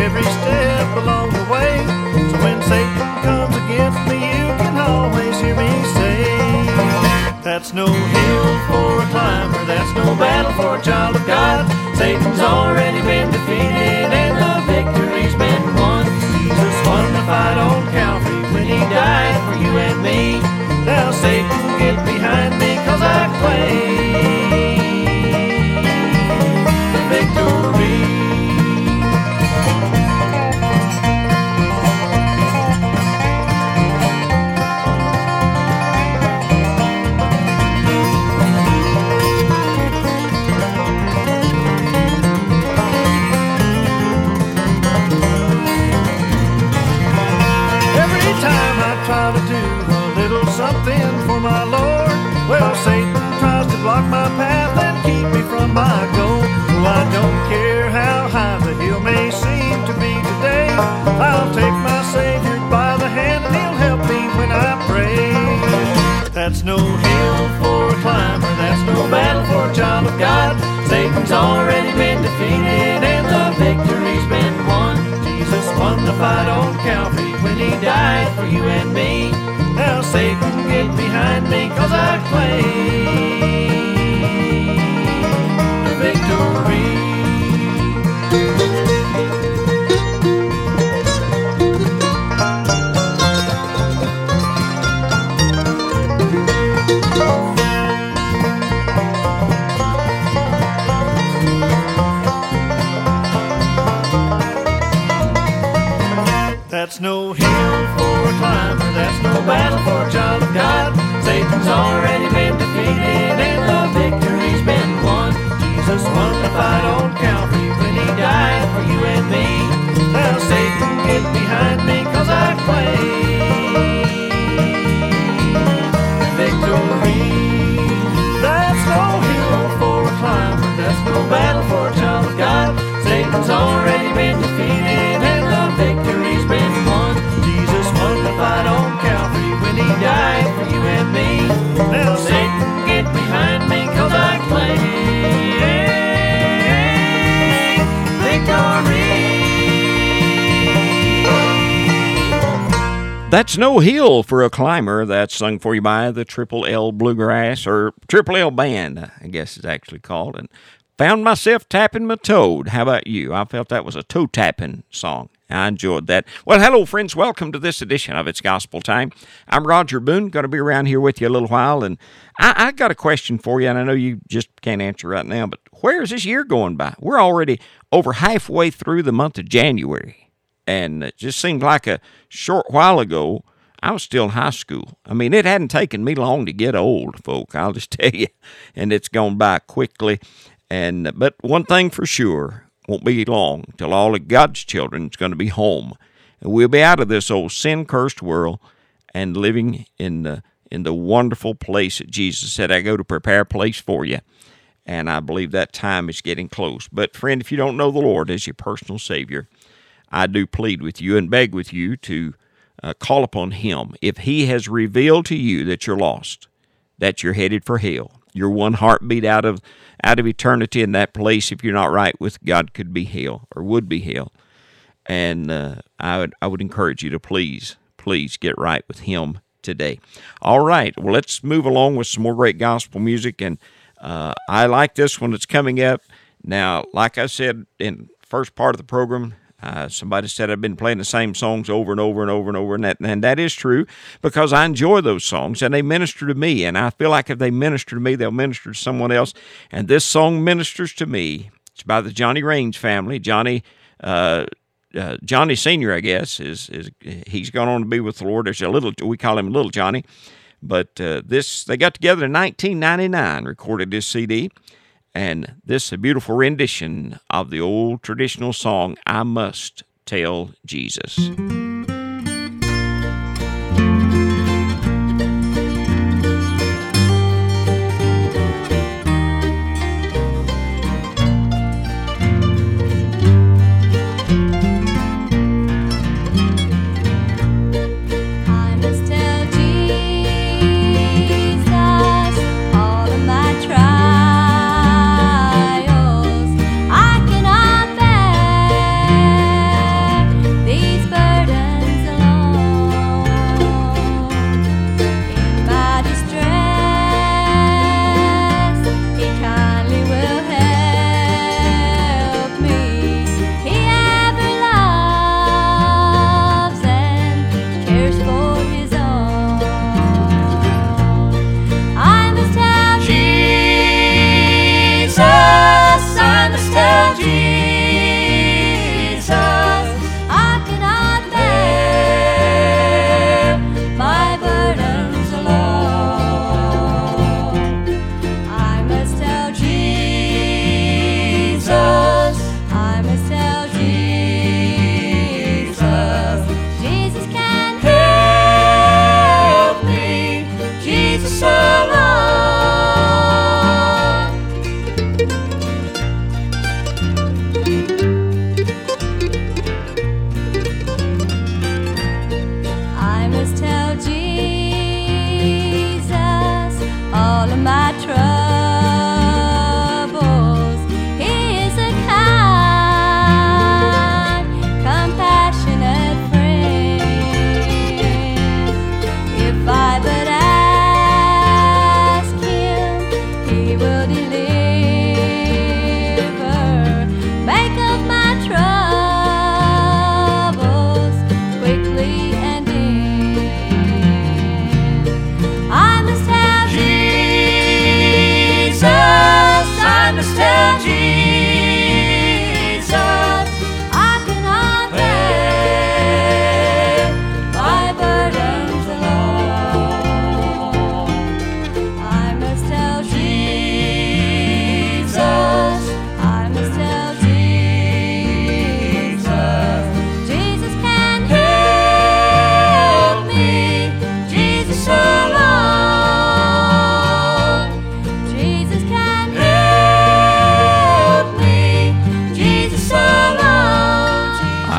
every step along the way. So when Satan comes against me, you can always hear me say, that's no hill for a climber, that's no battle for a child of God. Satan's already been defeated and the victory's been won. Jesus won the fight on Calvary when he died for you and me. Now Satan, get behind me, 'cause I claim the victory. Try to do a little something for my Lord. Well, Satan tries to block my path and keep me from my goal. Well, I don't care how high the hill may seem to be today. I'll take my Savior by the hand and he'll help me when I pray. That's no hill for a climber, that's no battle for a child of God. Satan's already been defeated and the victory's been won. Jesus won the fight on Calvary when he died for you and me. Now Satan, get behind me, 'cause I claim the victory. That's no hill for a climber, that's no battle for a child of God. Satan's already been defeated and the victory's been won. Jesus won the fight on Calvary when he died for you and me. Now Satan, get behind me, 'cause I claim victory. That's no hill for a climber, that's no battle for a child of God. Satan's already been defeated and the victory's been won. Jesus won the fight on Calvary when he died for you and me. Now Satan, get behind me, 'cause I claim victory. That's no hill for a climber. That's sung for you by the Triple L Bluegrass, or Triple L Band, I guess it's actually called. And found myself tapping my toad. How about you? I felt that was a toe-tapping song. I enjoyed that. Well, hello, friends. Welcome to this edition of It's Gospel Time. I'm Roger Boone, going to be around here with you a little while, and I got a question for you, and I know you just can't answer right now, but where is this year going by? We're already over halfway through the month of January, and it just seemed like a short while ago I was still in high school. I mean, it hadn't taken me long to get old, folk, I'll just tell you, and it's gone by quickly. But one thing for sure, won't be long till all of God's children is going to be home. And we'll be out of this old sin-cursed world and living in the wonderful place that Jesus said, I go to prepare a place for you. And I believe that time is getting close. But friend, if you don't know the Lord as your personal Savior, I do plead with you and beg with you to call upon Him. If He has revealed to you that you're lost, that you're headed for hell, you're one heartbeat out of eternity in that place, if you're not right with God, could be hell or would be hell. And I would encourage you to please get right with Him today. All right, well, let's move along with some more great gospel music. And I like this one that's coming up. Now, like I said in the first part of the program, somebody said I've been playing the same songs over and over and over and over, and that is true, because I enjoy those songs, and they minister to me, and I feel like if they minister to me, they'll minister to someone else, and this song ministers to me. It's by the Johnny Raines family. Johnny Sr., I guess, he's gone on to be with the Lord. There's we call him Little Johnny, but they got together in 1999, recorded this CD. And this is a beautiful rendition of the old traditional song, I Must Tell Jesus. I cannot bear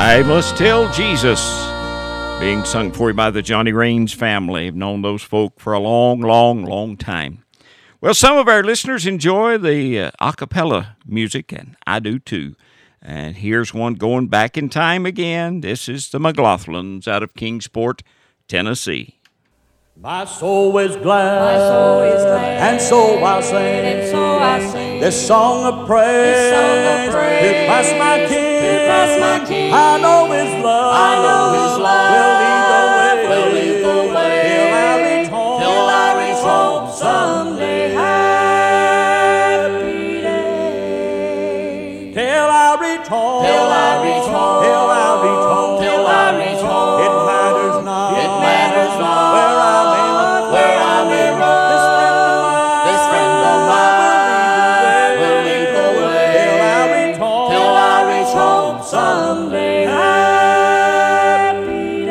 I Must Tell Jesus, being sung for you by the Johnny Raines family. I've known those folk for a long, long, long time. Well, some of our listeners enjoy the a cappella music, and I do too. And here's one going back in time again. This is the McLaughlins out of Kingsport, Tennessee. My soul is glad, and so I sing, this song of praise, to Christ my King. I know His love, will lead the way, till I reach home someday. Happy day, till I reach home, till I reach home, till I reach home, till I reach home. It matters not, where I may run, this friend of mine will lead the way, till I reach home someday. Happy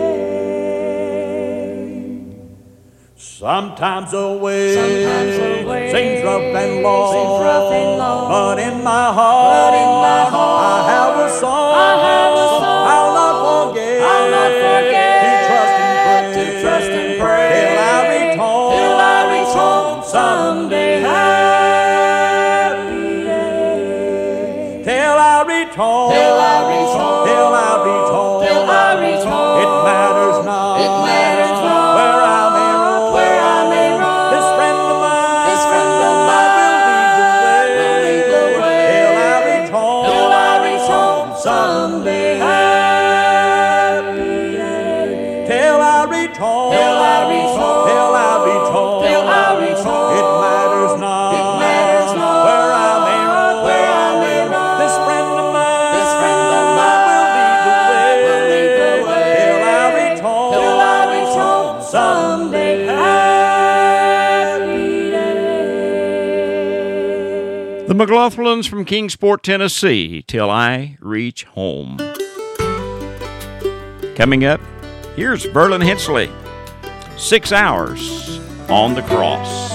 day. Sometimes the way seems rough and long, but in my heart I have a song. I'll not forget to trust and pray, till I reach home someday. Happy day, till I reach home, till I reach home, till I reach home, till I reach home. It matters not, where I may run, this friend of mine will lead the way, till I reach home someday. Happy day, till I reach home, till I reach home, till I reach home, till I reach home. It matters not, where I may run, this friend of mine will lead the way, till I reach home someday. Happy day. The McLaughlins from Kingsport, Tennessee, Till I Reach Home. Coming up, here's Verlin Hensley, 6 Hours on the Cross.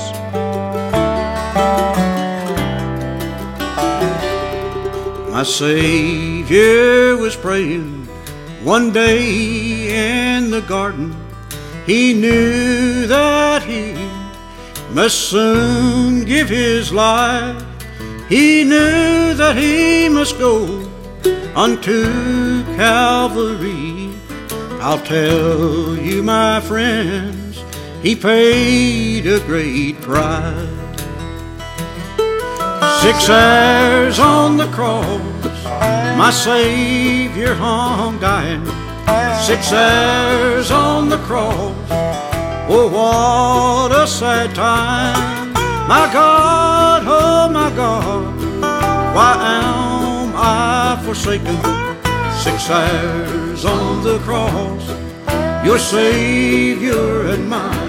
My Savior was praying one day in the garden. He knew that He must soon give His life. He knew that He must go unto Calvary. I'll tell you, my friends, He paid a great price. 6 hours on the cross, my Savior hung dying. 6 hours on the cross, oh what a sad time. My God, oh my God, why am I forsaken? 6 hours on the cross, your Savior and mine.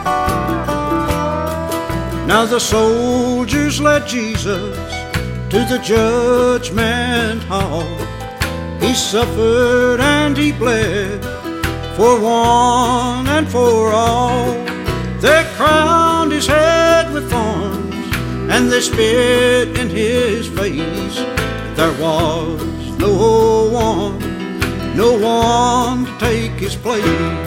Now the soldiers led Jesus to the judgment hall. He suffered and He bled for one and for all. They crowned His head with thorns and they spit in His face. There was no one to take His place.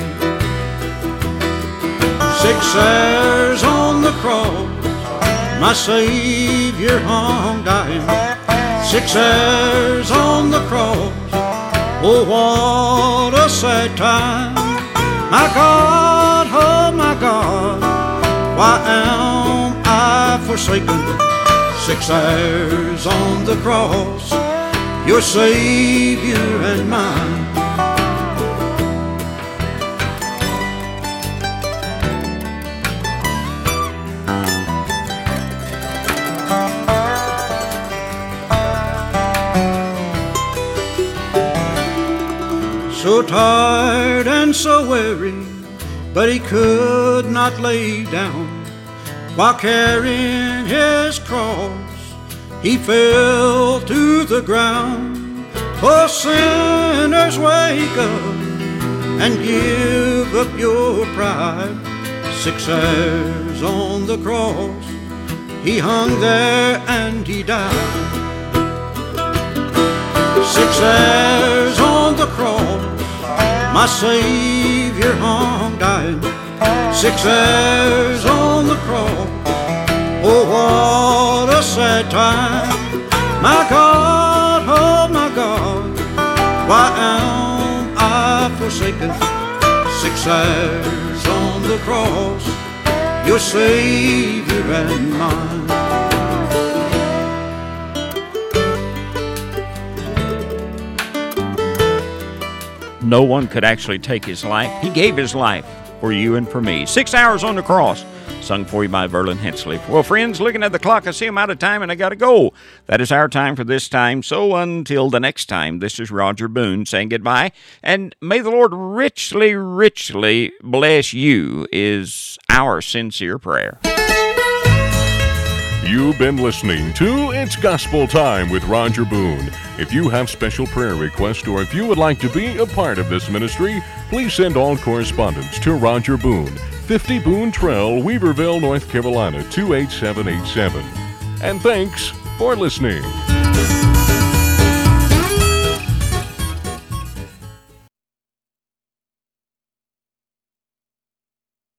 6 hours on the cross, my Savior hung dying. 6 hours on the cross, oh what a sad time. My God, oh my God, why am I forsaken? 6 hours on the cross, your Savior and mine. So tired and so weary, but He could not lay down. While carrying His cross, He fell to the ground. Oh sinners, wake up and give up your pride. 6 hours on the cross, He hung there and He died. 6 hours on my Savior hung dying, 6 hours on the cross. Oh, what a sad time. My God, oh my God, why am I forsaken? 6 hours on the cross, your Savior and mine. No one could actually take his life. He gave his life for you and for me. 6 hours on the cross, sung for you by Verlin Hensley. Well, friends, looking at the clock, I see I'm out of time and I got to go. That is our time for this time. So until the next time, this is Roger Boone saying goodbye. And may the Lord richly, richly bless you is our sincere prayer. You've been listening to It's Gospel Time with Roger Boone. If you have special prayer requests or if you would like to be a part of this ministry, please send all correspondence to Roger Boone, 50 Boone Trail, Weaverville, North Carolina, 28787. And thanks for listening.